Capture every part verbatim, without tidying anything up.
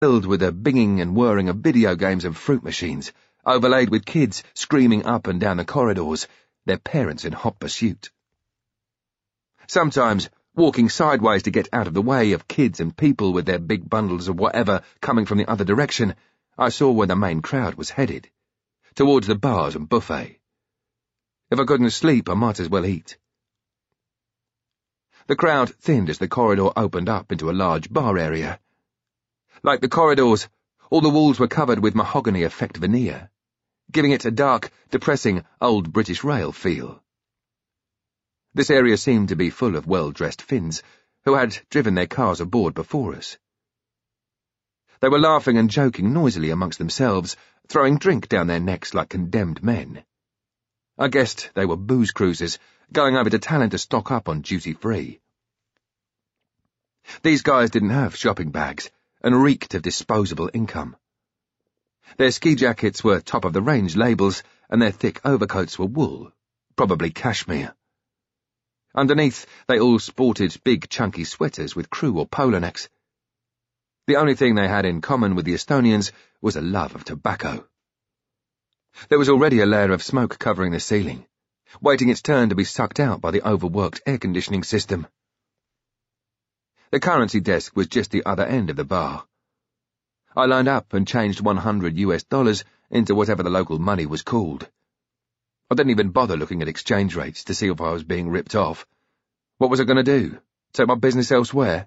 filled with the binging and whirring of video games and fruit machines, overlaid with kids screaming up and down the corridors, their parents in hot pursuit. Sometimes, walking sideways to get out of the way of kids and people with their big bundles of whatever coming from the other direction, I saw where the main crowd was headed, towards the bars and buffet. If I couldn't sleep, I might as well eat. The crowd thinned as the corridor opened up into a large bar area. Like the corridors, all the walls were covered with mahogany effect veneer, giving it a dark, depressing, old British rail feel. This area seemed to be full of well-dressed Finns who had driven their cars aboard before us. They were laughing and joking noisily amongst themselves, throwing drink down their necks like condemned men. I guessed they were booze cruisers, going over to Tallinn to stock up on duty-free. These guys didn't have shopping bags, and reeked of disposable income. Their ski jackets were top-of-the-range labels, and their thick overcoats were wool, probably cashmere. Underneath, they all sported big chunky sweaters with crew or polo necks. The only thing they had in common with the Estonians was a love of tobacco. There was already a layer of smoke covering the ceiling, waiting its turn to be sucked out by the overworked air-conditioning system. The currency desk was just the other end of the bar. I lined up and changed one hundred U S dollars into whatever the local money was called. I didn't even bother looking at exchange rates to see if I was being ripped off. What was I going to do? Take my business elsewhere?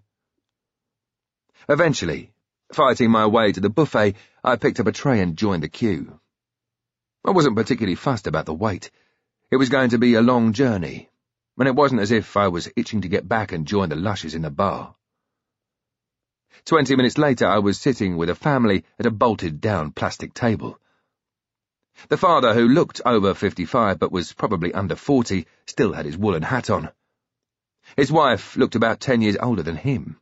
Eventually, fighting my way to the buffet, I picked up a tray and joined the queue. I wasn't particularly fussed about the wait. It was going to be a long journey, and it wasn't as if I was itching to get back and join the lushes in the bar. Twenty minutes later, I was sitting with a family at a bolted-down plastic table. The father, who looked over fifty-five but was probably under forty, still had his woolen hat on. His wife looked about ten years older than him.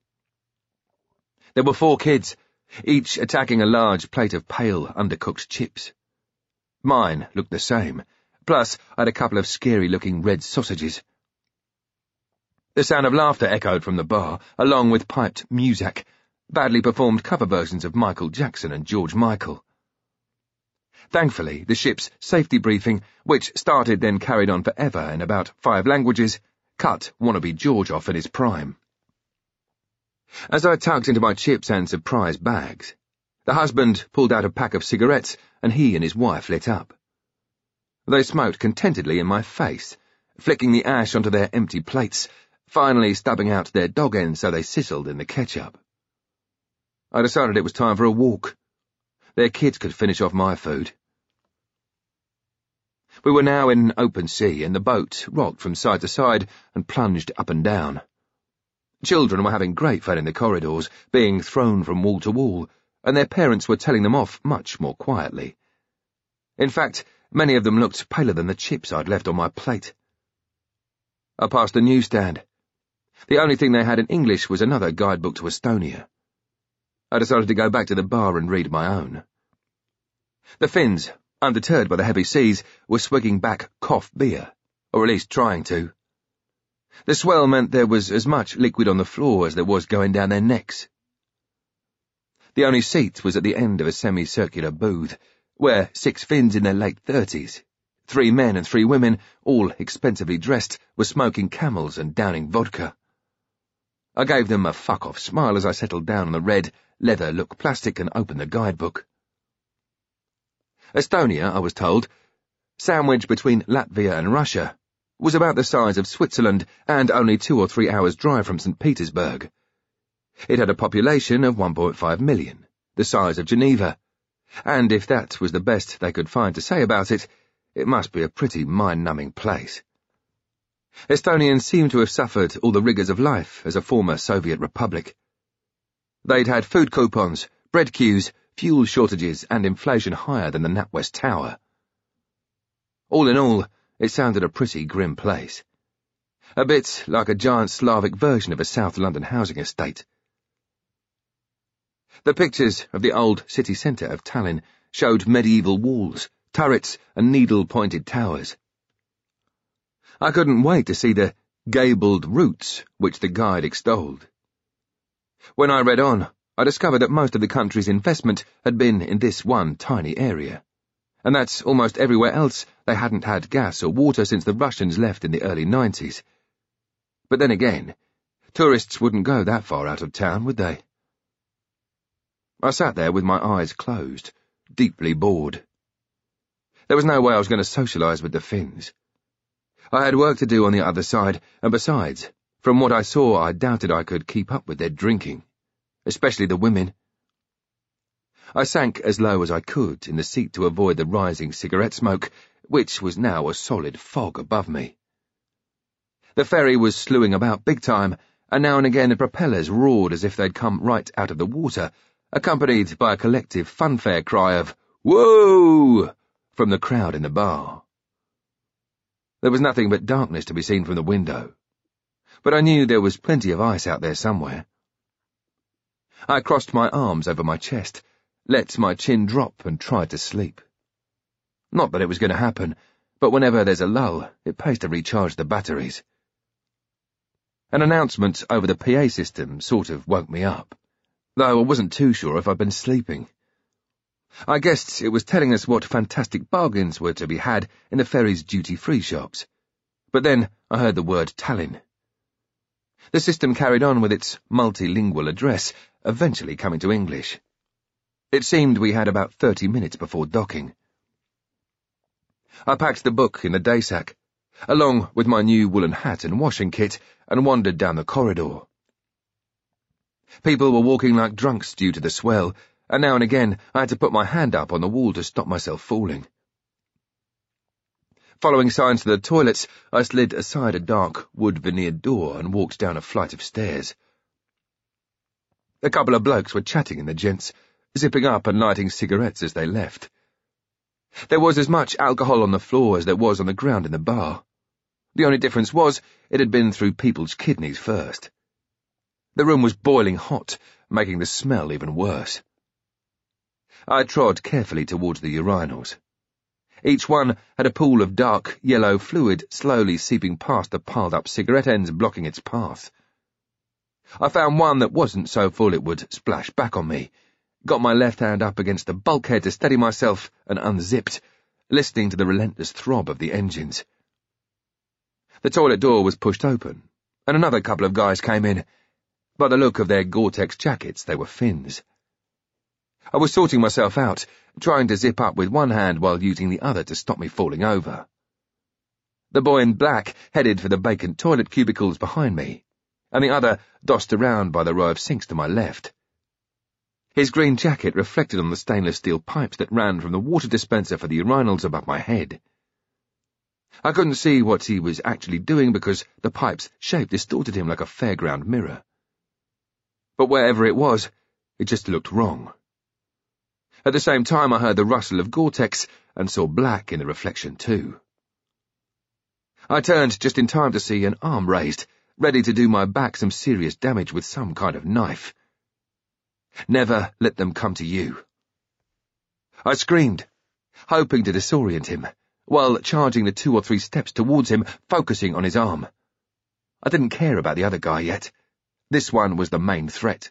There were four kids, each attacking a large plate of pale, undercooked chips. Mine looked the same, plus I had a couple of scary-looking red sausages. The sound of laughter echoed from the bar, along with piped music, badly performed cover versions of Michael Jackson and George Michael. Thankfully, the ship's safety briefing, which started then carried on forever in about five languages, cut wannabe George off in his prime. As I tucked into my chips and surprise bags, the husband pulled out a pack of cigarettes and he and his wife lit up. They smoked contentedly in my face, flicking the ash onto their empty plates, finally stubbing out their dog ends so they sizzled in the ketchup. I decided it was time for a walk. Their kids could finish off my food. We were now in open sea, and the boat rocked from side to side and plunged up and down. Children were having great fun in the corridors, being thrown from wall to wall, and their parents were telling them off much more quietly. In fact, many of them looked paler than the chips I'd left on my plate. I passed the newsstand. The only thing they had in English was another guidebook to Estonia. I decided to go back to the bar and read my own. The Finns, undeterred by the heavy seas, were swigging back cough beer, or at least trying to. The swell meant there was as much liquid on the floor as there was going down their necks. The only seat was at the end of a semicircular booth, where six Finns in their late thirties, three men and three women, all expensively dressed, were smoking Camels and downing vodka. I gave them a fuck-off smile as I settled down on the red, leather-look plastic and opened the guidebook. Estonia, I was told, sandwiched between Latvia and Russia, was about the size of Switzerland and only two or three hours' drive from Saint Petersburg. It had a population of one point five million, the size of Geneva, and if that was the best they could find to say about it, it must be a pretty mind-numbing place. Estonians seemed to have suffered all the rigours of life as a former Soviet republic. They'd had food coupons, bread queues, fuel shortages, and inflation higher than the NatWest Tower. All in all, it sounded a pretty grim place. A bit like a giant Slavic version of a South London housing estate. The pictures of the old city centre of Tallinn showed medieval walls, turrets, and needle-pointed towers. I couldn't wait to see the gabled roofs which the guide extolled. When I read on, I discovered that most of the country's investment had been in this one tiny area, and that almost everywhere else they hadn't had gas or water since the Russians left in the early nineties. But then again, tourists wouldn't go that far out of town, would they? I sat there with my eyes closed, deeply bored. There was no way I was going to socialise with the Finns. I had work to do on the other side, and besides, from what I saw, I doubted I could keep up with their drinking, especially the women. I sank as low as I could in the seat to avoid the rising cigarette smoke, which was now a solid fog above me. The ferry was slewing about big time, and now and again the propellers roared as if they'd come right out of the water, accompanied by a collective funfair cry of "Whoa!" from the crowd in the bar. There was nothing but darkness to be seen from the window, but I knew there was plenty of ice out there somewhere. I crossed my arms over my chest, let my chin drop and tried to sleep. Not that it was going to happen, but whenever there's a lull, it pays to recharge the batteries. An announcement over the P A system sort of woke me up, though I wasn't too sure if I'd been sleeping. I guessed it was telling us what fantastic bargains were to be had in the ferry's duty-free shops. But then I heard the word Tallinn. The system carried on with its multilingual address, eventually coming to English. It seemed we had about thirty minutes before docking. I packed the book in the day sack, along with my new woolen hat and washing kit, and wandered down the corridor. People were walking like drunks due to the swell, and now and again I had to put my hand up on the wall to stop myself falling. Following signs to the toilets, I slid aside a dark, wood-veneered door and walked down a flight of stairs. A couple of blokes were chatting in the gents, zipping up and lighting cigarettes as they left. There was as much alcohol on the floor as there was on the ground in the bar. The only difference was it had been through people's kidneys first. The room was boiling hot, making the smell even worse. I trod carefully towards the urinals. Each one had a pool of dark, yellow fluid slowly seeping past the piled-up cigarette ends blocking its path. I found one that wasn't so full it would splash back on me, got my left hand up against the bulkhead to steady myself, and unzipped, listening to the relentless throb of the engines. The toilet door was pushed open, and another couple of guys came in. By the look of their Gore-Tex jackets, they were Finns. I was sorting myself out, trying to zip up with one hand while using the other to stop me falling over. The boy in black headed for the vacant toilet cubicles behind me, and the other dossed around by the row of sinks to my left. His green jacket reflected on the stainless steel pipes that ran from the water dispenser for the urinals above my head. I couldn't see what he was actually doing because the pipe's shape distorted him like a fairground mirror. But wherever it was, it just looked wrong. At the same time, I heard the rustle of Gore-Tex and saw black in the reflection too. I turned just in time to see an arm raised, ready to do my back some serious damage with some kind of knife. Never let them come to you. I screamed, hoping to disorient him, while charging the two or three steps towards him, focusing on his arm. I didn't care about the other guy yet. This one was the main threat.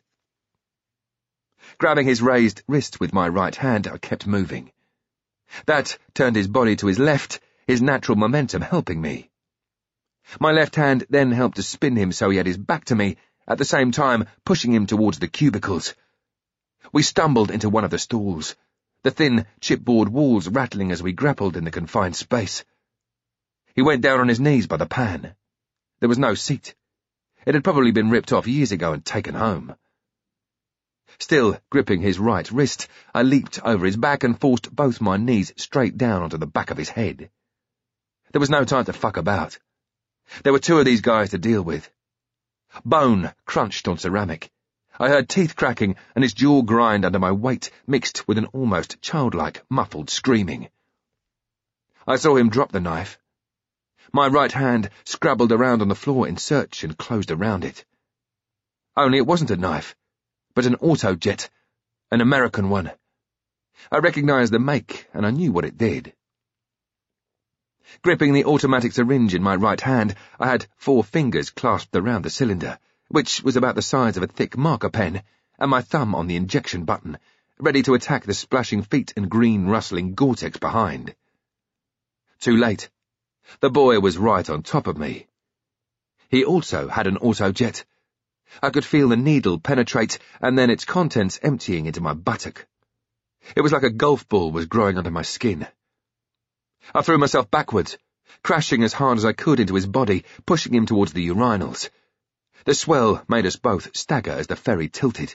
Grabbing his raised wrist with my right hand, I kept moving. That turned his body to his left, his natural momentum helping me. My left hand then helped to spin him so he had his back to me, at the same time pushing him towards the cubicles. We stumbled into one of the stalls, the thin, chipboard walls rattling as we grappled in the confined space. He went down on his knees by the pan. There was no seat. It had probably been ripped off years ago and taken home. Still gripping his right wrist, I leaped over his back and forced both my knees straight down onto the back of his head. There was no time to fuck about. There were two of these guys to deal with. Bone crunched on ceramic. I heard teeth cracking and his jaw grind under my weight, mixed with an almost childlike, muffled screaming. I saw him drop the knife. My right hand scrabbled around on the floor in search and closed around it. Only it wasn't a knife, but an autojet, an American one. I recognized the make, and I knew what it did. Gripping the automatic syringe in my right hand, I had four fingers clasped around the cylinder, which was about the size of a thick marker pen, and my thumb on the injection button, ready to attack the splashing feet and green rustling Gore-Tex behind. Too late. The boy was right on top of me. He also had an autojet. I could feel the needle penetrate and then its contents emptying into my buttock. It was like a golf ball was growing under my skin. I threw myself backwards, crashing as hard as I could into his body, pushing him towards the urinals. The swell made us both stagger as the ferry tilted.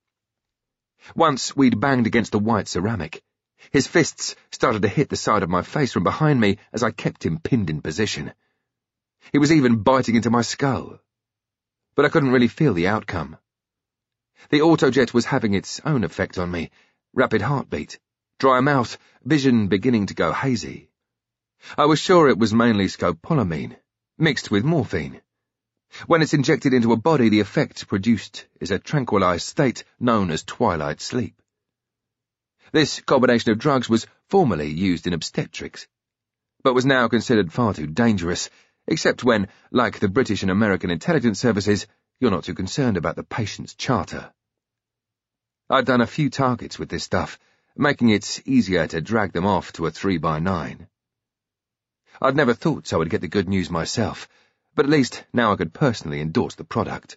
Once we'd banged against the white ceramic, his fists started to hit the side of my face from behind me as I kept him pinned in position. He was even biting into my skull. But I couldn't really feel the outcome. The autojet was having its own effect on me. Rapid heartbeat, dry mouth, vision beginning to go hazy. I was sure it was mainly scopolamine, mixed with morphine. When it's injected into a body, the effect produced is a tranquilized state known as twilight sleep. This combination of drugs was formerly used in obstetrics, but was now considered far too dangerous, except when, like the British and American intelligence services, you're not too concerned about the patient's charter. I'd done a few targets with this stuff, making it easier to drag them off to a three by nine. I'd never thought I would get the good news myself, but at least now I could personally endorse the product.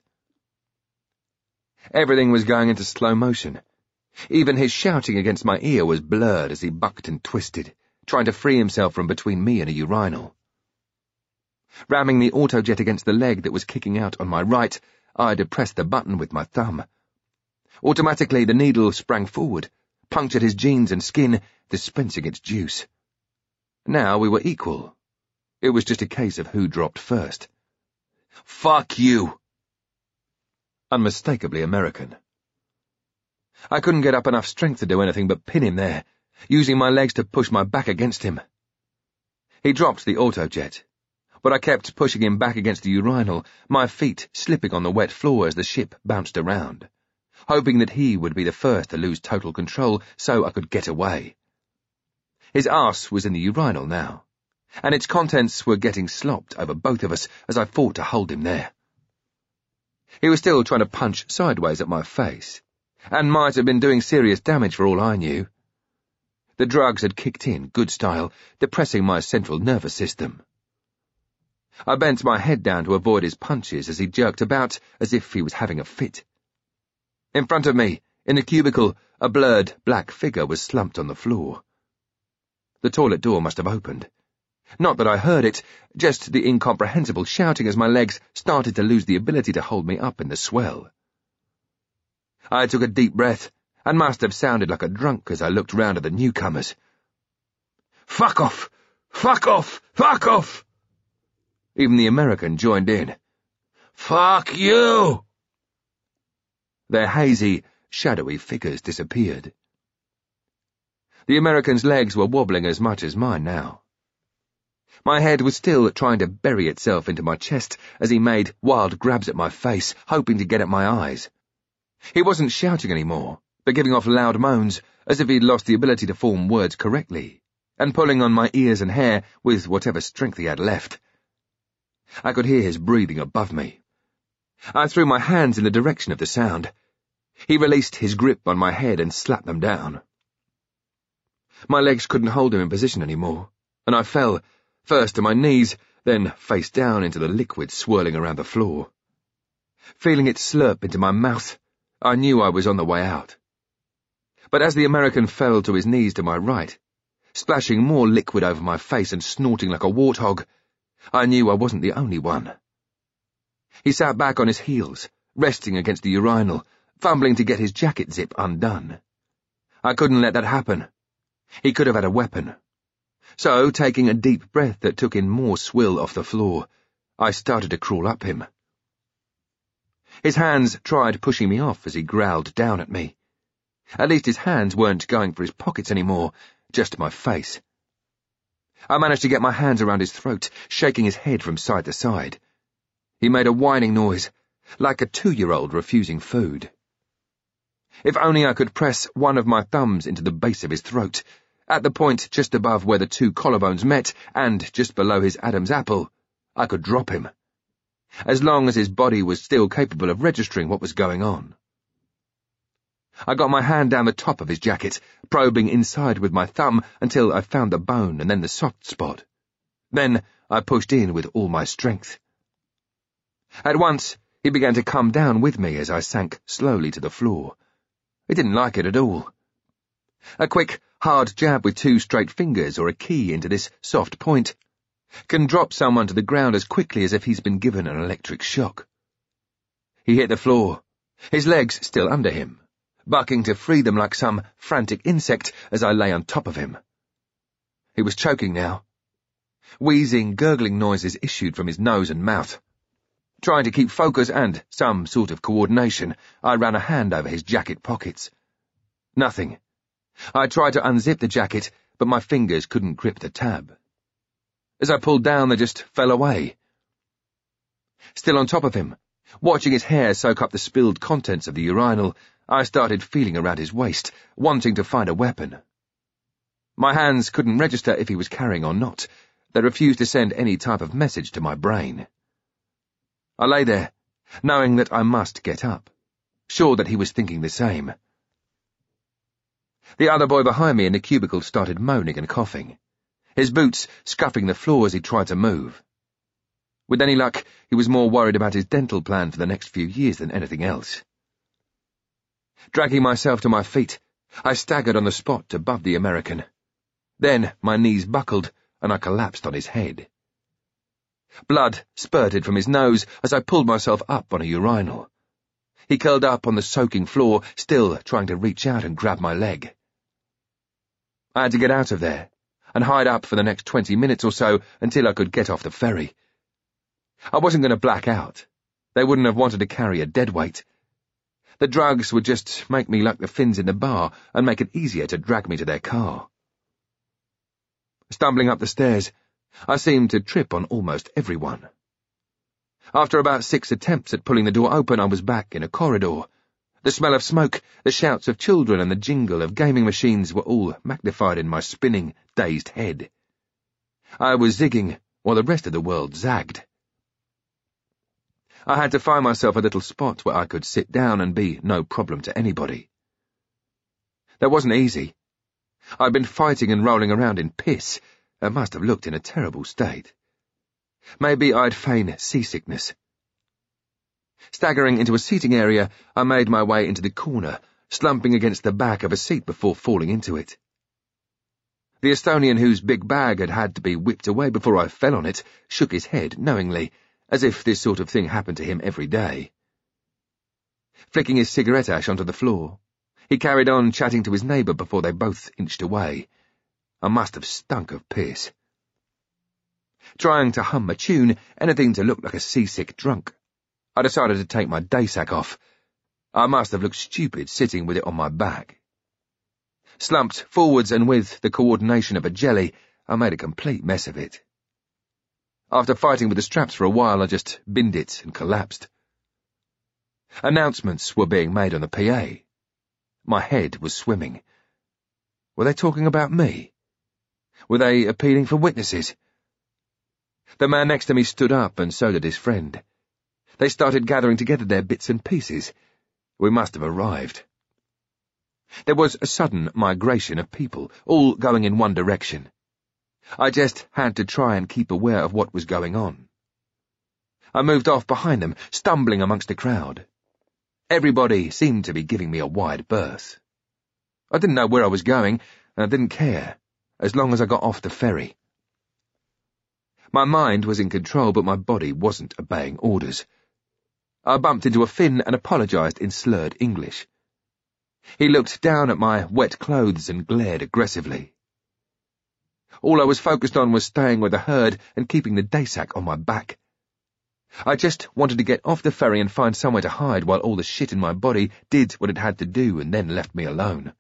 Everything was going into slow motion. Even his shouting against my ear was blurred as he bucked and twisted, trying to free himself from between me and a urinal. Ramming the autojet against the leg that was kicking out on my right, I depressed the button with my thumb. Automatically, the needle sprang forward, punctured his jeans and skin, dispensing its juice. Now we were equal. It was just a case of who dropped first. Fuck you! Unmistakably American. I couldn't get up enough strength to do anything but pin him there, using my legs to push my back against him. He dropped the autojet, but I kept pushing him back against the urinal, my feet slipping on the wet floor as the ship bounced around, hoping that he would be the first to lose total control so I could get away. His arse was in the urinal now, and its contents were getting slopped over both of us as I fought to hold him there. He was still trying to punch sideways at my face, and might have been doing serious damage for all I knew. The drugs had kicked in, good style, depressing my central nervous system. I bent my head down to avoid his punches as he jerked about as if he was having a fit. In front of me, in the cubicle, a blurred black figure was slumped on the floor. The toilet door must have opened. Not that I heard it, just the incomprehensible shouting as my legs started to lose the ability to hold me up in the swell. I took a deep breath, and must have sounded like a drunk as I looked round at the newcomers. Fuck off! Fuck off! Fuck off! Even the American joined in. Fuck you! Their hazy, shadowy figures disappeared. The American's legs were wobbling as much as mine now. My head was still trying to bury itself into my chest as he made wild grabs at my face, hoping to get at my eyes. He wasn't shouting anymore, but giving off loud moans, as if he'd lost the ability to form words correctly, and pulling on my ears and hair with whatever strength he had left. I could hear his breathing above me. I threw my hands in the direction of the sound. He released his grip on my head and slapped them down. My legs couldn't hold him in position anymore, and I fell, first to my knees, then face down into the liquid swirling around the floor. Feeling it slurp into my mouth, I knew I was on the way out. But as the American fell to his knees to my right, splashing more liquid over my face and snorting like a warthog, I knew I wasn't the only one. He sat back on his heels, resting against the urinal, fumbling to get his jacket zip undone. I couldn't let that happen. He could have had a weapon. So, taking a deep breath that took in more swill off the floor, I started to crawl up him. His hands tried pushing me off as he growled down at me. At least his hands weren't going for his pockets anymore, just my face. I managed to get my hands around his throat, shaking his head from side to side. He made a whining noise, like a two-year-old refusing food. If only I could press one of my thumbs into the base of his throat, at the point just above where the two collarbones met and just below his Adam's apple, I could drop him. As long as his body was still capable of registering what was going on. I got my hand down the top of his jacket, probing inside with my thumb until I found the bone and then the soft spot. Then I pushed in with all my strength. At once, he began to come down with me as I sank slowly to the floor. He didn't like it at all. A quick, hard jab with two straight fingers or a key into this soft point can drop someone to the ground as quickly as if he's been given an electric shock. He hit the floor, his legs still under him, bucking to free them like some frantic insect as I lay on top of him. He was choking now. Wheezing, gurgling noises issued from his nose and mouth. Trying to keep focus and some sort of coordination, I ran a hand over his jacket pockets. Nothing. I tried to unzip the jacket, but my fingers couldn't grip the tab. As I pulled down, they just fell away. Still on top of him, watching his hair soak up the spilled contents of the urinal, I started feeling around his waist, wanting to find a weapon. My hands couldn't register if he was carrying or not. They refused to send any type of message to my brain. I lay there, knowing that I must get up, sure that he was thinking the same. The other boy behind me in the cubicle started moaning and coughing, his boots scuffing the floor as he tried to move. With any luck, he was more worried about his dental plan for the next few years than anything else. Dragging myself to my feet, I staggered on the spot above the American. Then my knees buckled, and I collapsed on his head. Blood spurted from his nose as I pulled myself up on a urinal. He curled up on the soaking floor, still trying to reach out and grab my leg. I had to get out of there, and hide up for the next twenty minutes or so until I could get off the ferry. I wasn't going to black out. They wouldn't have wanted to carry a deadweight. The drugs would just make me like the Finns in the bar and make it easier to drag me to their car. Stumbling up the stairs, I seemed to trip on almost everyone. After about six attempts at pulling the door open, I was back in a corridor. The smell of smoke, the shouts of children, and the jingle of gaming machines were all magnified in my spinning, dazed head. I was zigging, while the rest of the world zagged. I had to find myself a little spot where I could sit down and be no problem to anybody. That wasn't easy. I'd been fighting and rolling around in piss, and must have looked in a terrible state. Maybe I'd feign seasickness. Staggering into a seating area, I made my way into the corner, slumping against the back of a seat before falling into it. The Estonian whose big bag had had to be whipped away before I fell on it shook his head knowingly, as if this sort of thing happened to him every day. Flicking his cigarette ash onto the floor, he carried on chatting to his neighbour before they both inched away. I must have stunk of piss. Trying to hum a tune, anything to look like a seasick drunk, I decided to take my day sack off. I must have looked stupid sitting with it on my back. Slumped forwards and with the coordination of a jelly, I made a complete mess of it. After fighting with the straps for a while, I just binned it and collapsed. Announcements were being made on the P A. My head was swimming. Were they talking about me? Were they appealing for witnesses? The man next to me stood up, and so did his friend. They started gathering together their bits and pieces. We must have arrived. There was a sudden migration of people, all going in one direction. I just had to try and keep aware of what was going on. I moved off behind them, stumbling amongst the crowd. Everybody seemed to be giving me a wide berth. I didn't know where I was going, and I didn't care, as long as I got off the ferry. My mind was in control, but my body wasn't obeying orders. I bumped into a Finn and apologised in slurred English. He looked down at my wet clothes and glared aggressively. All I was focused on was staying with the herd and keeping the day sack on my back. I just wanted to get off the ferry and find somewhere to hide while all the shit in my body did what it had to do and then left me alone.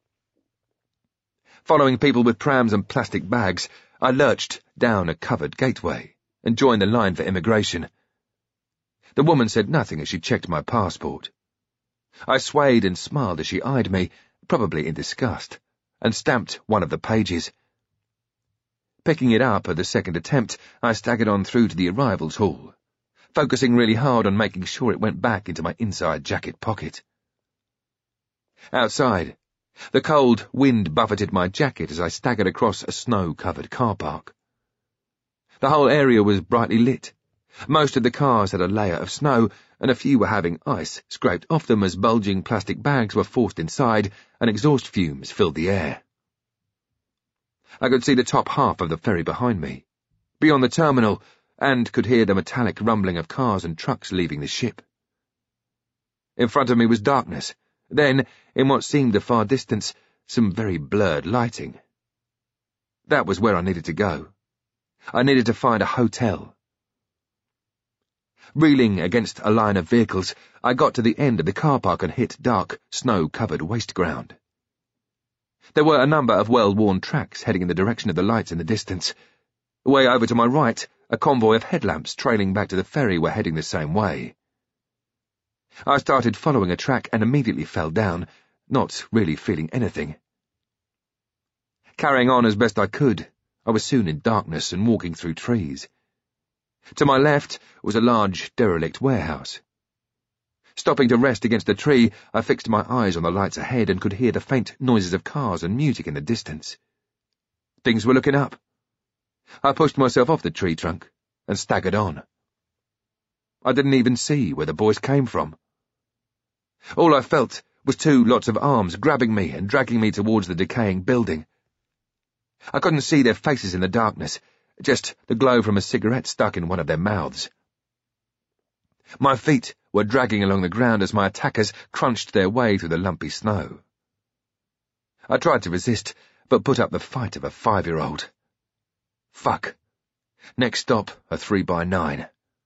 Following people with prams and plastic bags, I lurched down a covered gateway and joined the line for immigration. The woman said nothing as she checked my passport. I swayed and smiled as she eyed me, probably in disgust, and stamped one of the pages. Picking it up at the second attempt, I staggered on through to the arrivals hall, focusing really hard on making sure it went back into my inside jacket pocket. Outside, the cold wind buffeted my jacket as I staggered across a snow-covered car park. The whole area was brightly lit. Most of the cars had a layer of snow, and a few were having ice scraped off them as bulging plastic bags were forced inside and exhaust fumes filled the air. I could see the top half of the ferry behind me, beyond the terminal, and could hear the metallic rumbling of cars and trucks leaving the ship. In front of me was darkness, then, in what seemed a far distance, some very blurred lighting. That was where I needed to go. I needed to find a hotel. Reeling against a line of vehicles, I got to the end of the car park and hit dark, snow-covered waste ground. There were a number of well-worn tracks heading in the direction of the lights in the distance. Way over to my right, a convoy of headlamps trailing back to the ferry were heading the same way. I started following a track and immediately fell down, not really feeling anything. Carrying on as best I could, I was soon in darkness and walking through trees. To my left was a large, derelict warehouse. Stopping to rest against a tree, I fixed my eyes on the lights ahead and could hear the faint noises of cars and music in the distance. Things were looking up. I pushed myself off the tree trunk and staggered on. I didn't even see where the boys came from. All I felt was two lots of arms grabbing me and dragging me towards the decaying building. I couldn't see their faces in the darkness, just the glow from a cigarette stuck in one of their mouths. My feet were dragging along the ground as my attackers crunched their way through the lumpy snow. I tried to resist, but put up the fight of a five-year-old. Fuck. Next stop, a three by nine.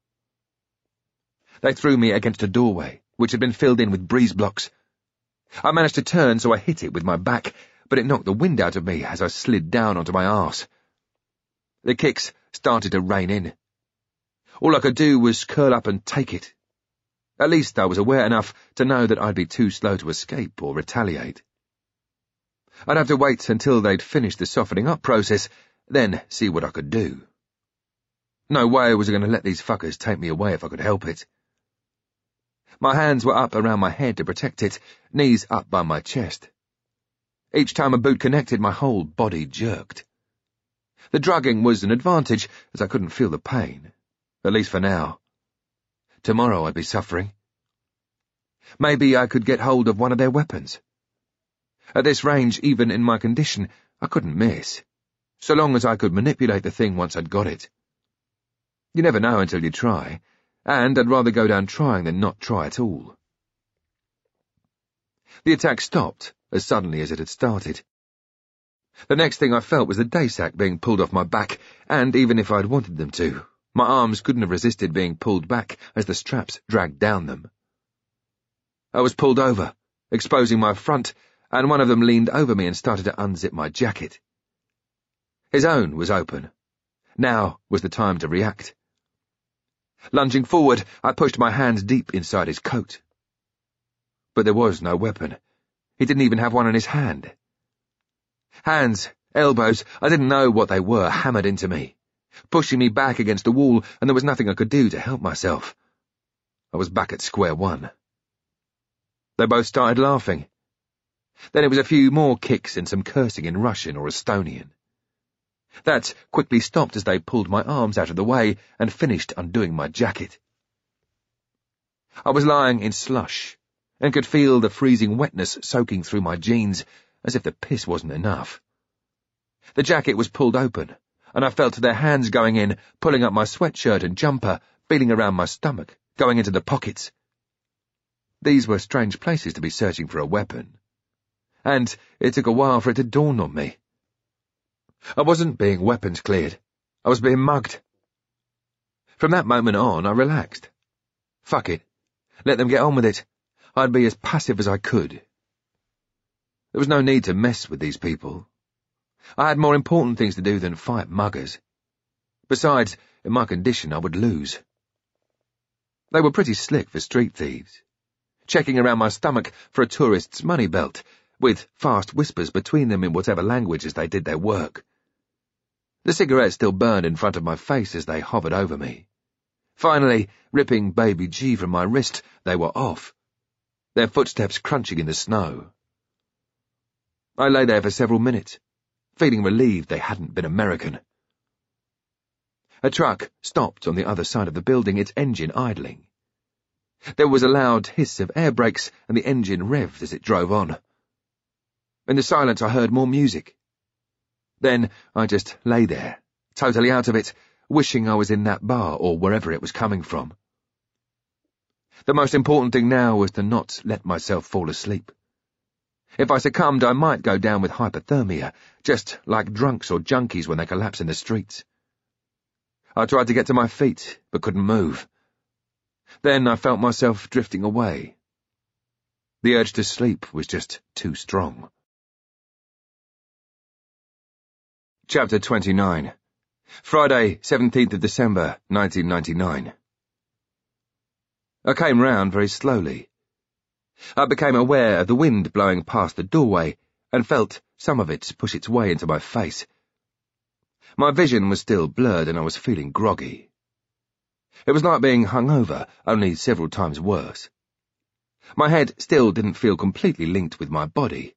They threw me against a doorway, which had been filled in with breeze blocks. I managed to turn, so I hit it with my back, but it knocked the wind out of me as I slid down onto my arse. The kicks started to rain in. All I could do was curl up and take it. At least I was aware enough to know that I'd be too slow to escape or retaliate. I'd have to wait until they'd finished the softening up process, then see what I could do. No way was I going to let these fuckers take me away if I could help it. My hands were up around my head to protect it, knees up by my chest. Each time a boot connected, my whole body jerked. The drugging was an advantage, as I couldn't feel the pain, at least for now. Tomorrow I'd be suffering. Maybe I could get hold of one of their weapons. At this range, even in my condition, I couldn't miss, so long as I could manipulate the thing once I'd got it. You never know until you try, and I'd rather go down trying than not try at all. The attack stopped as suddenly as it had started. The next thing I felt was the day sack being pulled off my back, and even if I'd wanted them to, my arms couldn't have resisted being pulled back as the straps dragged down them. I was pulled over, exposing my front, and one of them leaned over me and started to unzip my jacket. His own was open. Now was the time to react. Lunging forward, I pushed my hands deep inside his coat. But there was no weapon. He didn't even have one in his hand. Hands, elbows, I didn't know what they were, hammered into me, pushing me back against the wall, and there was nothing I could do to help myself. I was back at square one. They both started laughing. Then it was a few more kicks and some cursing in Russian or Estonian. That quickly stopped as they pulled my arms out of the way and finished undoing my jacket. I was lying in slush, and could feel the freezing wetness soaking through my jeans, as if the piss wasn't enough. The jacket was pulled open, and I felt their hands going in, pulling up my sweatshirt and jumper, feeling around my stomach, going into the pockets. These were strange places to be searching for a weapon, and it took a while for it to dawn on me. I wasn't being weapons cleared. I was being mugged. From that moment on, I relaxed. Fuck it. Let them get on with it. I'd be as passive as I could. There was no need to mess with these people. I had more important things to do than fight muggers. Besides, in my condition, I would lose. They were pretty slick for street thieves, checking around my stomach for a tourist's money belt, with fast whispers between them in whatever languages they did their work. The cigarette still burned in front of my face as they hovered over me. Finally, ripping Baby G from my wrist, they were off, their footsteps crunching in the snow, I lay there for several minutes, feeling relieved they hadn't been American. A truck stopped on the other side of the building, its engine idling. There was a loud hiss of air brakes, and the engine revved as it drove on. In the silence I heard more music. Then I just lay there, totally out of it, wishing I was in that bar or wherever it was coming from. The most important thing now was to not let myself fall asleep. If I succumbed, I might go down with hypothermia, just like drunks or junkies when they collapse in the streets. I tried to get to my feet, but couldn't move. Then I felt myself drifting away. The urge to sleep was just too strong. Chapter twenty-nine. Friday, seventeenth of December, nineteen ninety-nine. I came round very slowly. I became aware of the wind blowing past the doorway and felt some of it push its way into my face. My vision was still blurred and I was feeling groggy. It was like being hungover, only several times worse. My head still didn't feel completely linked with my body.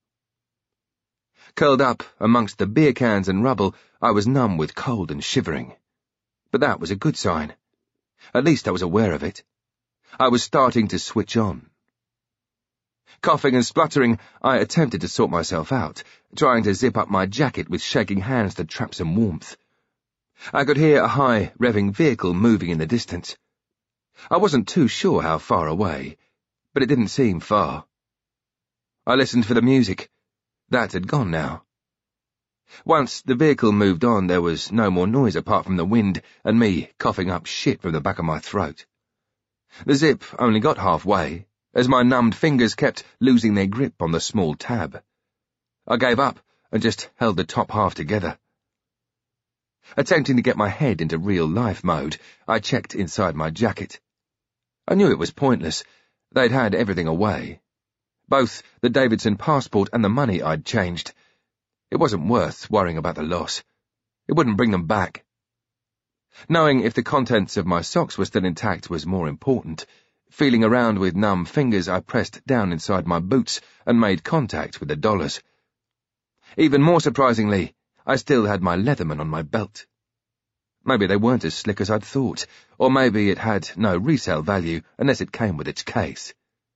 Curled up amongst the beer cans and rubble, I was numb with cold and shivering. But that was a good sign. At least I was aware of it. I was starting to switch on. Coughing and spluttering, I attempted to sort myself out, trying to zip up my jacket with shaking hands to trap some warmth. I could hear a high, revving vehicle moving in the distance. I wasn't too sure how far away, but it didn't seem far. I listened for the music. That had gone now. Once the vehicle moved on, there was no more noise apart from the wind and me coughing up shit from the back of my throat. The zip only got halfway, as my numbed fingers kept losing their grip on the small tab. I gave up and just held the top half together. Attempting to get my head into real-life mode, I checked inside my jacket. I knew it was pointless. They'd had everything away. Both the Davidson passport and the money I'd changed. It wasn't worth worrying about the loss. It wouldn't bring them back. Knowing if the contents of my socks were still intact was more important. Feeling around with numb fingers, I pressed down inside my boots and made contact with the dollars. Even more surprisingly, I still had my Leatherman on my belt. Maybe they weren't as slick as I'd thought, or maybe it had no resale value unless it came with its case.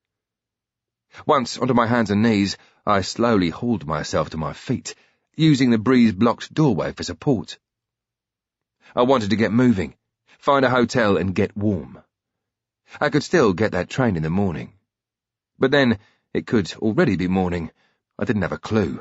Once onto my hands and knees, I slowly hauled myself to my feet, using the breeze-blocked doorway for support. I wanted to get moving, find a hotel and get warm. I could still get that train in the morning. But then it could already be morning. I didn't have a clue.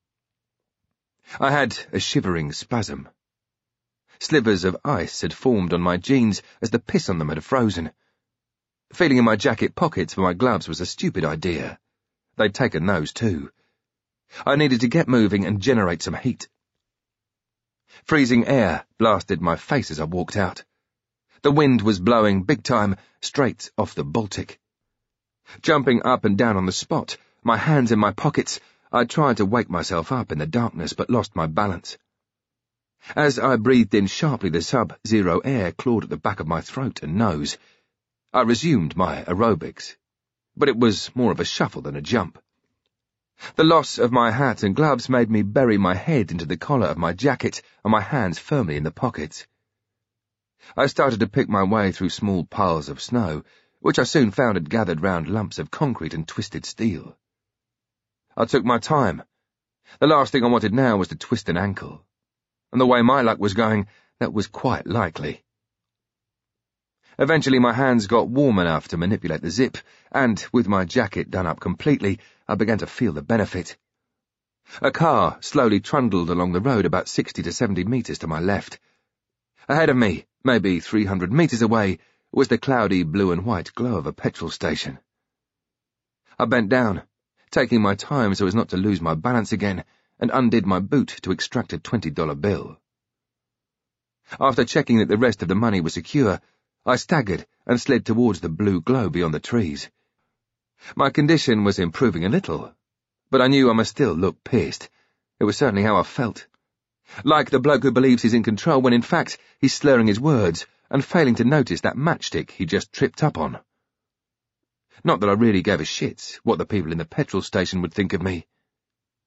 I had a shivering spasm. Slivers of ice had formed on my jeans as the piss on them had frozen. Feeling in my jacket pockets for my gloves was a stupid idea. They'd taken those too. I needed to get moving and generate some heat. Freezing air blasted my face as I walked out. The wind was blowing big time, straight off the Baltic. Jumping up and down on the spot, my hands in my pockets, I tried to wake myself up in the darkness but lost my balance. As I breathed in sharply, the sub-zero air clawed at the back of my throat and nose. I resumed my aerobics, but it was more of a shuffle than a jump. The loss of my hat and gloves made me bury my head into the collar of my jacket and my hands firmly in the pockets. I started to pick my way through small piles of snow, which I soon found had gathered round lumps of concrete and twisted steel. I took my time. The last thing I wanted now was to twist an ankle, and the way my luck was going, that was quite likely. Eventually my hands got warm enough to manipulate the zip, and with my jacket done up completely, I began to feel the benefit. A car slowly trundled along the road about sixty to seventy metres to my left. Ahead of me, maybe three hundred metres away, was the cloudy blue and white glow of a petrol station. I bent down, taking my time so as not to lose my balance again, and undid my boot to extract a twenty dollar bill. After checking that the rest of the money was secure, I staggered and slid towards the blue glow beyond the trees. My condition was improving a little, but I knew I must still look pissed. It was certainly how I felt. Like the bloke who believes he's in control when in fact he's slurring his words and failing to notice that matchstick he just tripped up on. Not that I really gave a shit what the people in the petrol station would think of me.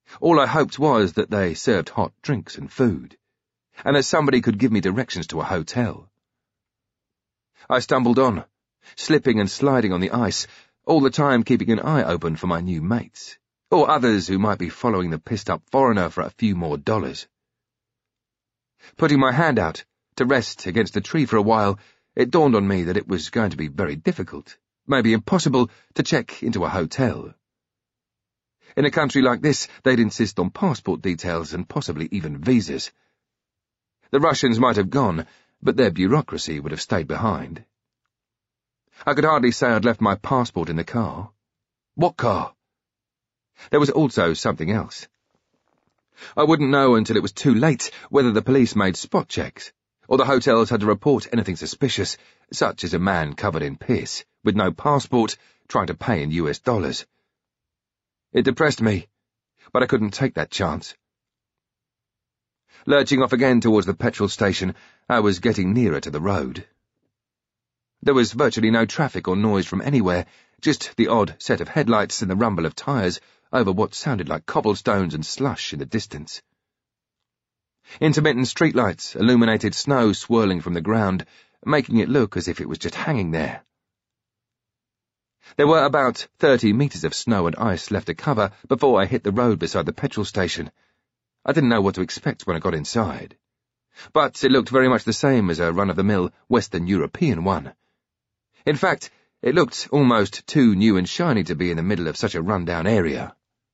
All I hoped was that they served hot drinks and food, and that somebody could give me directions to a hotel. I stumbled on, slipping and sliding on the ice, all the time keeping an eye open for my new mates, or others who might be following the pissed-up foreigner for a few more dollars. Putting my hand out to rest against a tree for a while, it dawned on me that it was going to be very difficult, maybe impossible, to check into a hotel. In a country like this, they'd insist on passport details and possibly even visas. The Russians might have gone, but their bureaucracy would have stayed behind. I could hardly say I'd left my passport in the car. What car? There was also something else. I wouldn't know until it was too late whether the police made spot checks, or the hotels had to report anything suspicious, such as a man covered in piss, with no passport, trying to pay in U S dollars. It depressed me, but I couldn't take that chance. Lurching off again towards the petrol station, I was getting nearer to the road. There was virtually no traffic or noise from anywhere, just the odd set of headlights and the rumble of tyres over what sounded like cobblestones and slush in the distance. Intermittent streetlights illuminated snow swirling from the ground, making it look as if it was just hanging there. There were about thirty metres of snow and ice left to cover before I hit the road beside the petrol station. I didn't know what to expect when I got inside, but it looked very much the same as a run-of-the-mill Western European one. In fact, it looked almost too new and shiny to be in the middle of such a run-down area.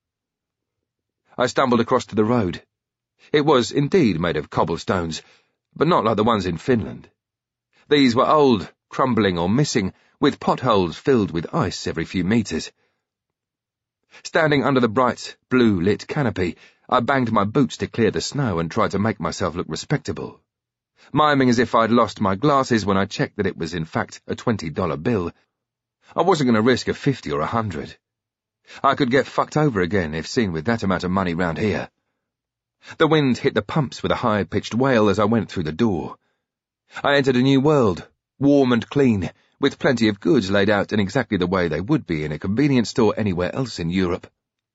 I stumbled across to the road. It was indeed made of cobblestones, but not like the ones in Finland. These were old, crumbling or missing, with potholes filled with ice every few metres. Standing under the bright, blue-lit canopy, I banged my boots to clear the snow and tried to make myself look respectable, miming as if I'd lost my glasses when I checked that it was in fact a twenty dollar bill. I wasn't going to risk a fifty or a hundred. I could get fucked over again if seen with that amount of money round here. The wind hit the pumps with a high-pitched wail as I went through the door. I entered a new world, warm and clean, with plenty of goods laid out in exactly the way they would be in a convenience store anywhere else in Europe.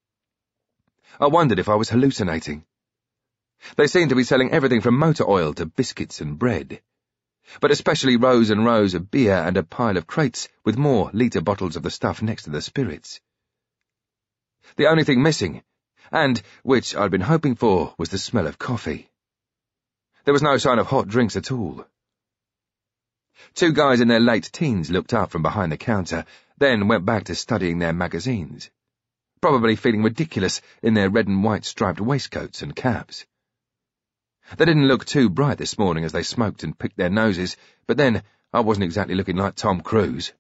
I wondered if I was hallucinating. They seemed to be selling everything from motor oil to biscuits and bread, but especially rows and rows of beer and a pile of crates with more litre bottles of the stuff next to the spirits. The only thing missing, and which I'd been hoping for, was the smell of coffee. There was no sign of hot drinks at all. Two guys in their late teens looked up from behind the counter, then went back to studying their magazines, probably feeling ridiculous in their red and white striped waistcoats and caps. They didn't look too bright this morning as they smoked and picked their noses, but then I wasn't exactly looking like Tom Cruise.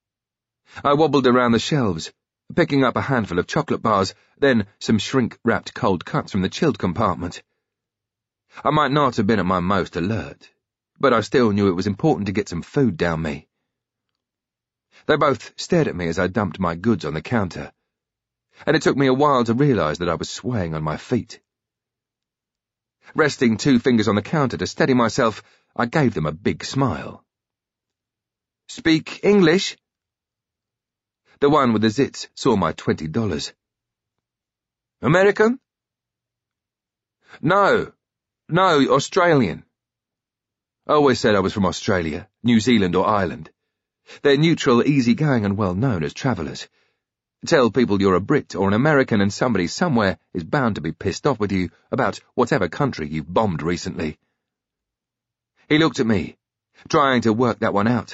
I wobbled around the shelves, picking up a handful of chocolate bars, then some shrink-wrapped cold cuts from the chilled compartment. I might not have been at my most alert, but I still knew it was important to get some food down me. They both stared at me as I dumped my goods on the counter, and it took me a while to realise that I was swaying on my feet. Resting two fingers on the counter to steady myself, I gave them a big smile. "Speak English?" The one with the zits saw my twenty dollars. "American?" "No. No, Australian." I always said I was from Australia, New Zealand or Ireland. They're neutral, easygoing and well known as travellers. Tell people you're a Brit or an American and somebody somewhere is bound to be pissed off with you about whatever country you've bombed recently. He looked at me, trying to work that one out.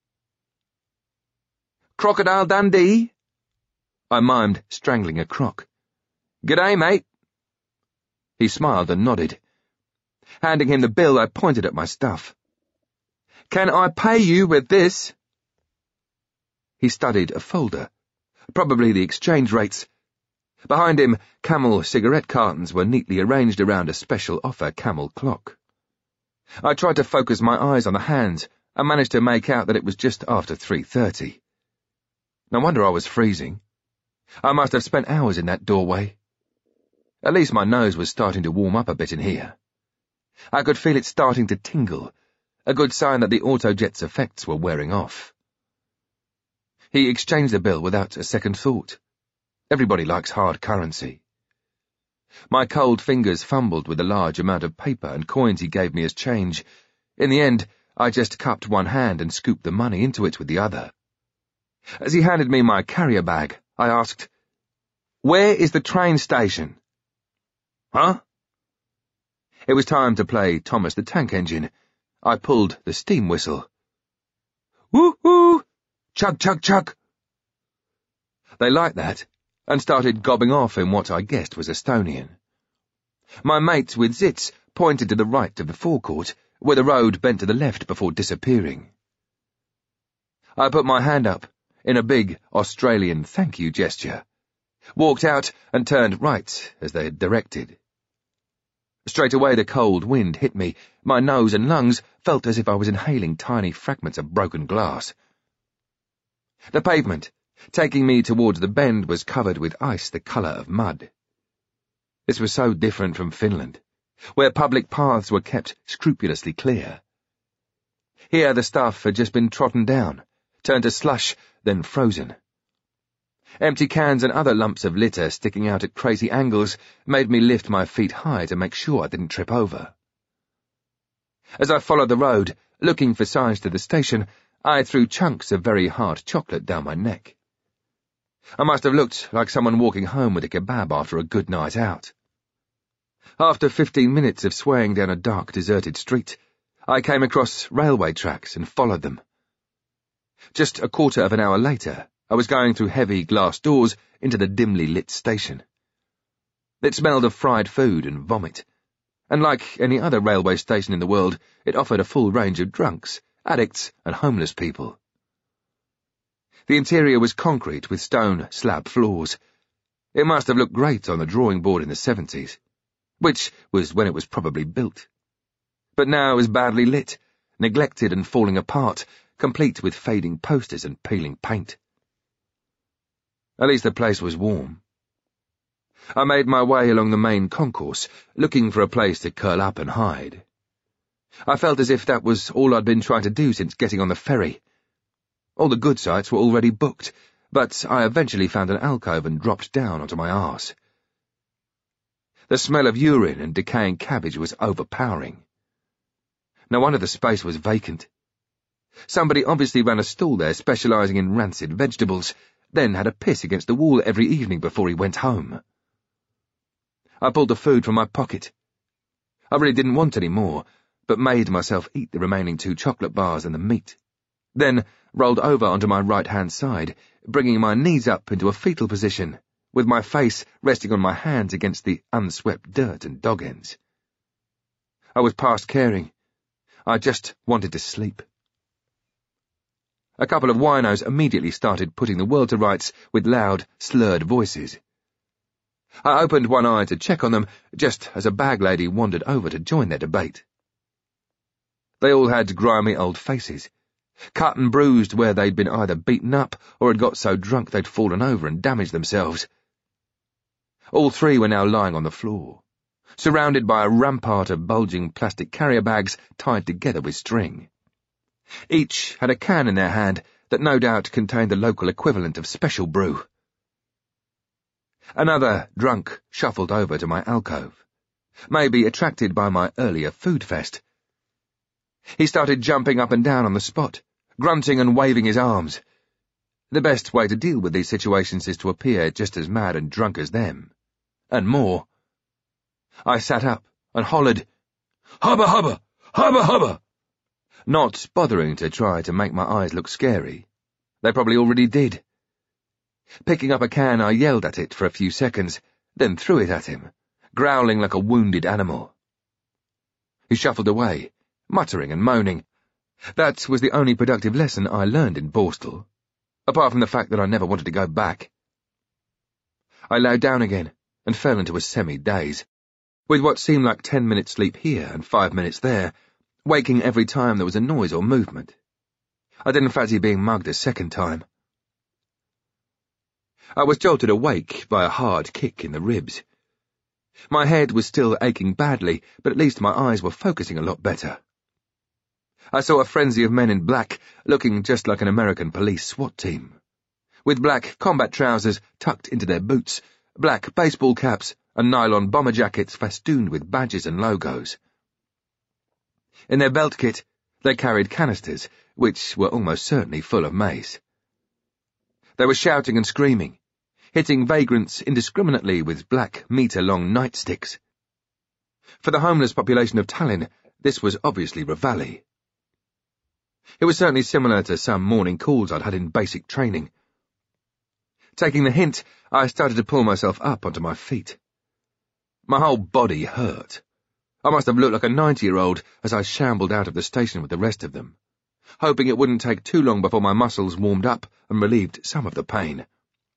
"Crocodile Dundee?" I mimed, strangling a croc. "G'day, mate." He smiled and nodded. Handing him the bill, I pointed at my stuff. "Can I pay you with this?" He studied a folder, probably the exchange rates. Behind him, Camel cigarette cartons were neatly arranged around a special offer Camel clock. I tried to focus my eyes on the hands and managed to make out that it was just after three thirty. No wonder I was freezing. I must have spent hours in that doorway. At least my nose was starting to warm up a bit in here. I could feel it starting to tingle, a good sign that the autojet's effects were wearing off. He exchanged the bill without a second thought. Everybody likes hard currency. My cold fingers fumbled with the large amount of paper and coins he gave me as change. In the end, I just cupped one hand and scooped the money into it with the other. As he handed me my carrier bag, I asked, "Where is the train station?" "Huh?" It was time to play Thomas the Tank Engine. I pulled the steam whistle. "Woo-hoo! Chug, chug, chug!" They liked that, and started gobbing off in what I guessed was Estonian. My mate with zits pointed to the right of the forecourt, where the road bent to the left before disappearing. I put my hand up, in a big Australian thank you gesture, walked out and turned right as they had directed. Straight away the cold wind hit me. My nose and lungs felt as if I was inhaling tiny fragments of broken glass. The pavement, taking me towards the bend, was covered with ice the colour of mud. This was so different from Finland, where public paths were kept scrupulously clear. Here the stuff had just been trodden down, turned to slush, then frozen. Empty cans and other lumps of litter sticking out at crazy angles made me lift my feet high to make sure I didn't trip over. As I followed the road, looking for signs to the station, I threw chunks of very hard chocolate down my neck. I must have looked like someone walking home with a kebab after a good night out. After fifteen minutes of swaying down a dark, deserted street, I came across railway tracks and followed them. Just a quarter of an hour later, I was going through heavy glass doors into the dimly lit station. It smelled of fried food and vomit, and like any other railway station in the world, it offered a full range of drunks, addicts, and homeless people. The interior was concrete with stone slab floors. It must have looked great on the drawing board in the seventies, which was when it was probably built. But now it was badly lit, neglected and falling apart, complete with fading posters and peeling paint. At least the place was warm. I made my way along the main concourse, looking for a place to curl up and hide. I felt as if that was all I'd been trying to do since getting on the ferry. All the good sites were already booked, but I eventually found an alcove and dropped down onto my arse. The smell of urine and decaying cabbage was overpowering. No wonder the space was vacant. Somebody obviously ran a stall there specialising in rancid vegetables, then had a piss against the wall every evening before he went home. I pulled the food from my pocket. I really didn't want any more, but made myself eat the remaining two chocolate bars and the meat, then rolled over onto my right-hand side, bringing my knees up into a fetal position, with my face resting on my hands against the unswept dirt and dog ends. I was past caring. I just wanted to sleep. A couple of winos immediately started putting the world to rights with loud, slurred voices. I opened one eye to check on them, just as a bag lady wandered over to join their debate. They all had grimy old faces, cut and bruised where they'd been either beaten up or had got so drunk they'd fallen over and damaged themselves. All three were now lying on the floor, surrounded by a rampart of bulging plastic carrier bags tied together with string. Each had a can in their hand that no doubt contained the local equivalent of special brew. Another drunk shuffled over to my alcove, maybe attracted by my earlier food fest. He started jumping up and down on the spot, grunting and waving his arms. The best way to deal with these situations is to appear just as mad and drunk as them. And more. I sat up and hollered, "Hubba hubba! Hubba hubba!" Not bothering to try to make my eyes look scary. They probably already did. Picking up a can, I yelled at it for a few seconds, then threw it at him, growling like a wounded animal. He shuffled away, muttering and moaning. That was the only productive lesson I learned in Borstal, apart from the fact that I never wanted to go back. I lay down again and fell into a semi-daze, with what seemed like ten minutes sleep here and five minutes there, waking every time there was a noise or movement. I didn't fancy being mugged a second time. I was jolted awake by a hard kick in the ribs. My head was still aching badly, but at least my eyes were focusing a lot better. I saw a frenzy of men in black, looking just like an American police SWAT team, with black combat trousers tucked into their boots, black baseball caps, and nylon bomber jackets festooned with badges and logos. In their belt kit, they carried canisters, which were almost certainly full of mace. They were shouting and screaming, hitting vagrants indiscriminately with black, metre-long nightsticks. For the homeless population of Tallinn, this was obviously reveille. It was certainly similar to some morning calls I'd had in basic training. Taking the hint, I started to pull myself up onto my feet. My whole body hurt. I must have looked like a ninety-year-old as I shambled out of the station with the rest of them, hoping it wouldn't take too long before my muscles warmed up and relieved some of the pain.